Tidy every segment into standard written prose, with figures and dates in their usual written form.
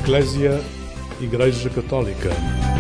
Eclésia, Igreja Católica.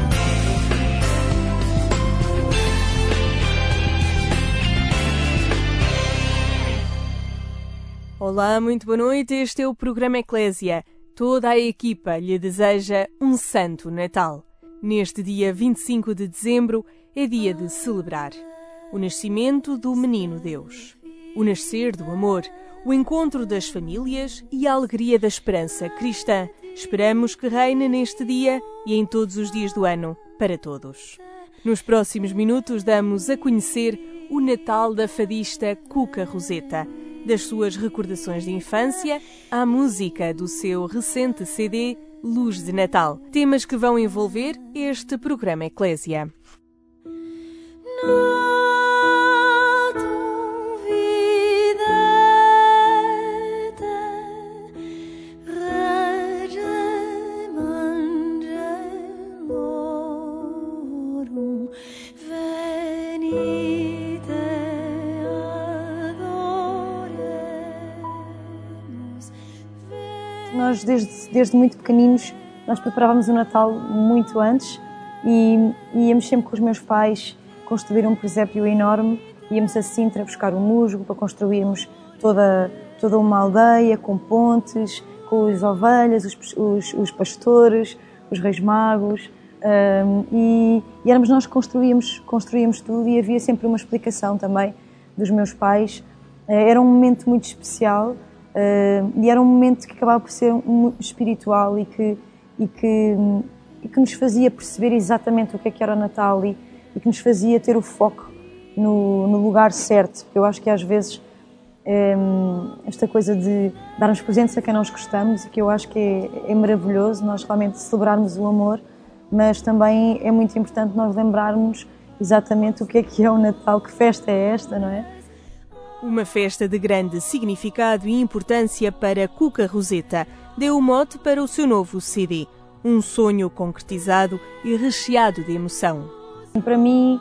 Olá, muito boa noite. Este é o programa Eclésia. Toda a equipa lhe deseja um Santo Natal. Neste dia 25 de dezembro é dia de celebrar o nascimento do Menino Deus, o nascer do amor, o encontro das famílias e a alegria da esperança cristã. Esperamos que reine neste dia e em todos os dias do ano, para todos. Nos próximos minutos damos a conhecer o Natal da fadista Cuca Roseta, das suas recordações de infância à música do seu recente CD Luz de Natal. Temas que vão envolver este programa Eclésia. Nós, desde muito pequeninos, nós preparávamos o Natal muito antes e íamos sempre com os meus pais construir um presépio enorme. Íamos a Sintra buscar o musgo para construirmos toda uma aldeia com pontes, com as ovelhas, os pastores, os reis magos. E éramos nós que construíamos tudo e havia sempre uma explicação também dos meus pais. Era um momento muito especial. E era um momento que acabava por ser muito espiritual e que nos fazia perceber exatamente o que era o Natal e que nos fazia ter o foco no lugar certo. Eu acho que às vezes esta coisa de darmos presentes a quem nós gostamos, que eu acho que é maravilhoso, nós realmente celebrarmos o amor, mas também é muito importante nós lembrarmos exatamente o que é o Natal, que festa é esta, não é? Uma festa de grande significado e importância para Cuca Roseta deu o mote para o seu novo CD, um sonho concretizado e recheado de emoção. Para mim,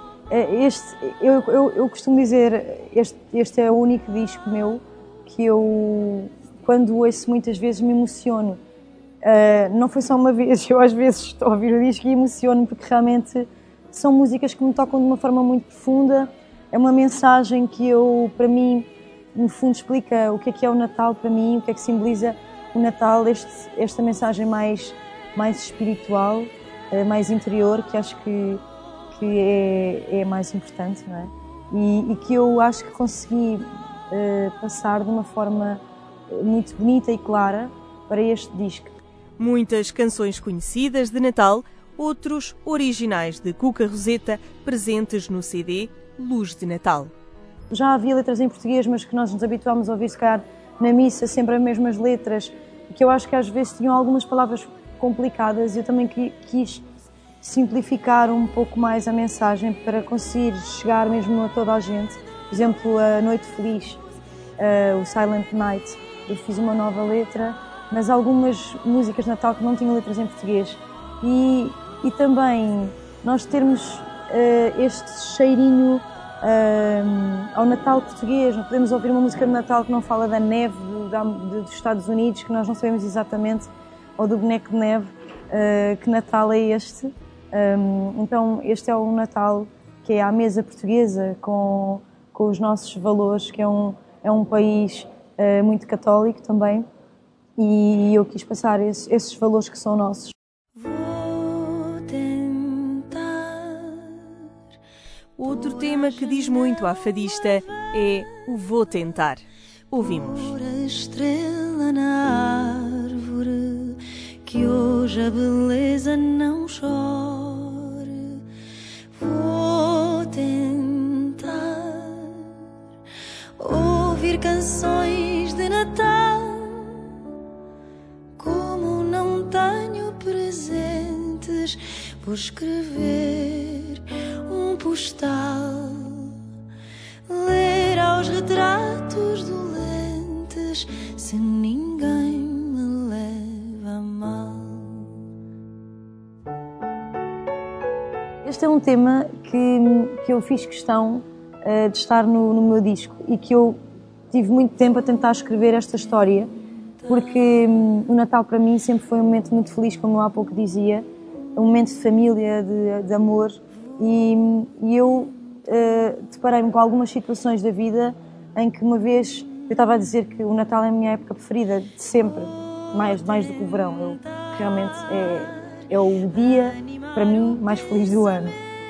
eu costumo dizer, este é o único disco meu que eu, quando ouço muitas vezes, me emociono. Não foi só uma vez, eu às vezes estou a ouvir o disco e emociono porque realmente são músicas que me tocam de uma forma muito profunda. É uma mensagem que para mim, no fundo, explica o que é o Natal para mim, o que é que simboliza o Natal, esta mensagem mais espiritual, mais interior, que acho que é mais importante, não é? E que eu acho que consegui passar de uma forma muito bonita e clara para este disco. Muitas canções conhecidas de Natal, outros originais de Cuca Roseta, presentes no CD Luz de Natal. Já havia letras em português, mas que nós nos habituámos a ouvir, se calhar, na missa, sempre as mesmas letras, que eu acho que às vezes tinham algumas palavras complicadas. Eu também quis simplificar um pouco mais a mensagem para conseguir chegar mesmo a toda a gente. Por exemplo, a Noite Feliz, o Silent Night, eu fiz uma nova letra, mas algumas músicas de Natal que não tinham letras em português. E também nós termos este cheirinho ao Natal português. Não podemos ouvir uma música de Natal que não fala da neve dos Estados Unidos, que nós não sabemos exatamente, ou do boneco de neve, que Natal é este. Então este é o Natal que é à mesa portuguesa, com os nossos valores, que é um país muito católico também, e eu quis passar esses valores que são nossos. Outro tema que diz muito à fadista é o Vou Tentar. Ouvimos. A estrela na árvore, que hoje a beleza não chore. Vou tentar ouvir canções de Natal. Como não tenho presentes, vou escrever um postal, ler aos retratos dolentes, se ninguém me leva a mal. Este é um tema que eu fiz questão de estar no meu disco e que eu tive muito tempo a tentar escrever esta história porque o Natal para mim sempre foi um momento muito feliz, como eu há pouco dizia, um momento de família, de amor, e eu deparei-me com algumas situações da vida em que uma vez eu estava a dizer que o Natal é a minha época preferida de sempre, mais do que o verão. Realmente é o dia, para mim, mais feliz do ano.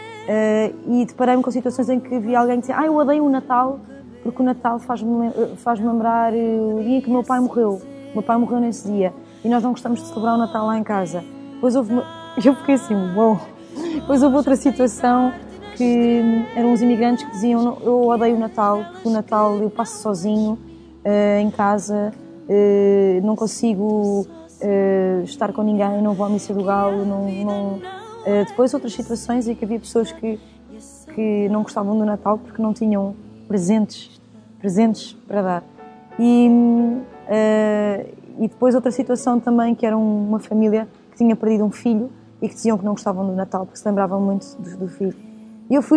E deparei-me com situações em que vi alguém dizer: eu odeio o Natal, porque o Natal faz-me lembrar o dia em que o meu pai morreu. O meu pai morreu nesse dia e nós não gostamos de celebrar o Natal lá em casa. Depois eu fiquei assim, uau! Depois houve outra situação que eram os imigrantes que diziam: eu odeio o Natal, porque o Natal eu passo sozinho em casa, não consigo estar com ninguém, não vou à missa do galo, Depois outras situações em que havia pessoas que não gostavam do Natal porque não tinham presentes para dar. E depois outra situação também, que era uma família que tinha perdido um filho e que diziam que não gostavam do Natal porque se lembravam muito do filho. E eu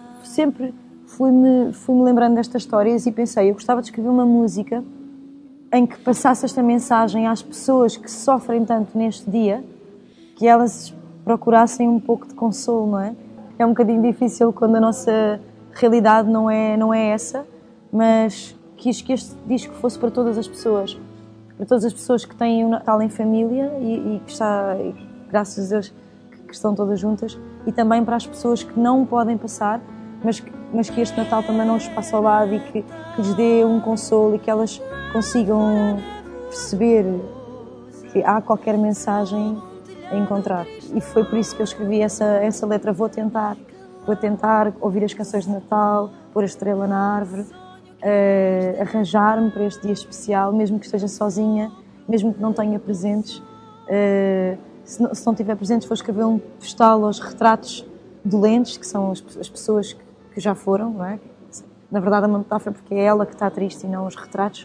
fui-me lembrando destas histórias e pensei, eu gostava de escrever uma música em que passasse esta mensagem às pessoas que sofrem tanto neste dia, que elas procurassem um pouco de consolo, não é? É um bocadinho difícil quando a nossa realidade não é essa, mas quis que este disco fosse para todas as pessoas que têm o Natal em família e que está, graças a Deus, que estão todas juntas, e também para as pessoas que não podem passar, mas que este Natal também não lhes passe ao lado e que lhes dê um consolo e que elas consigam perceber que há qualquer mensagem a encontrar. E foi por isso que eu escrevi essa letra. Vou tentar ouvir as canções de Natal, pôr a estrela na árvore, arranjar-me para este dia especial, mesmo que esteja sozinha, mesmo que não tenha presentes. Se não tiver presentes, vou escrever um postal aos retratos dolentes, que são as pessoas que já foram, não é? Na verdade é uma metáfora, porque é ela que está triste e não os retratos.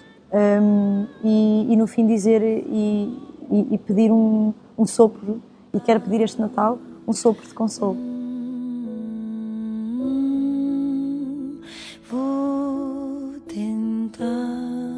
E no fim dizer e pedir um sopro, e quero pedir este Natal um sopro de consolo. Vou tentar.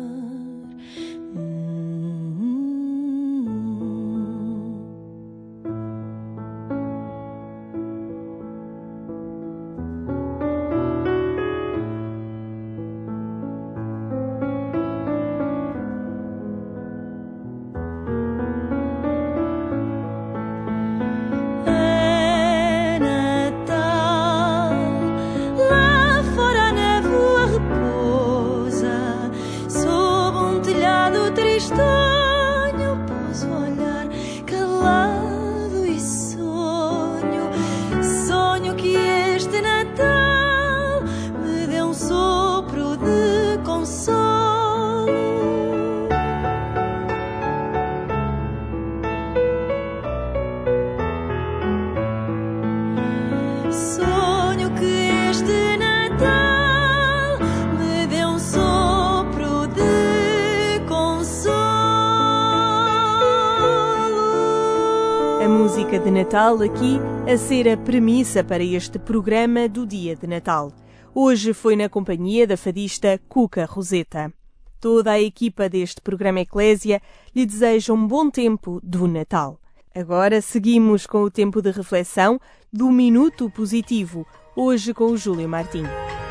Música de Natal aqui a ser a premissa para este programa do Dia de Natal. Hoje foi na companhia da fadista Cuca Roseta. Toda a equipa deste programa Eclésia lhe deseja um bom tempo do Natal. Agora seguimos com o tempo de reflexão do Minuto Positivo, hoje com o Júlio Martim.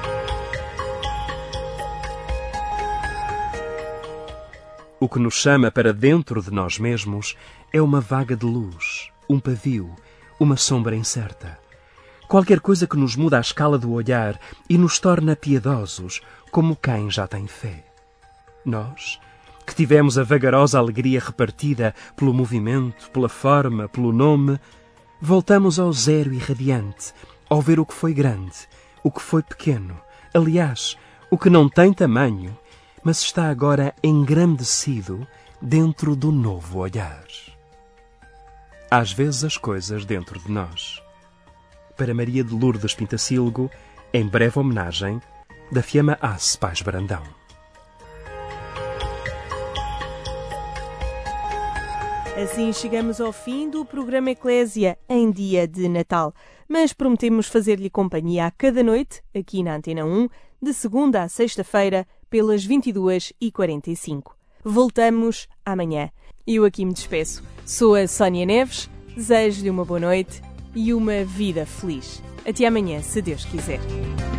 O que nos chama para dentro de nós mesmos é uma vaga de luz, um pavio, uma sombra incerta. Qualquer coisa que nos muda a escala do olhar e nos torna piedosos, como quem já tem fé. Nós, que tivemos a vagarosa alegria repartida pelo movimento, pela forma, pelo nome, voltamos ao zero irradiante, ao ver o que foi grande, o que foi pequeno, aliás, o que não tem tamanho, mas está agora engrandecido dentro do novo olhar. Às vezes as coisas dentro de nós. Para Maria de Lourdes Pintacílgo, em breve homenagem da Fiamma Ace Paz Brandão. Assim chegamos ao fim do programa Eclésia em dia de Natal, mas prometemos fazer-lhe companhia a cada noite, aqui na Antena 1, de segunda a sexta-feira, pelas 22h45. Voltamos amanhã. Eu aqui me despeço. Sou a Sónia Neves, desejo-lhe uma boa noite e uma vida feliz. Até amanhã, se Deus quiser.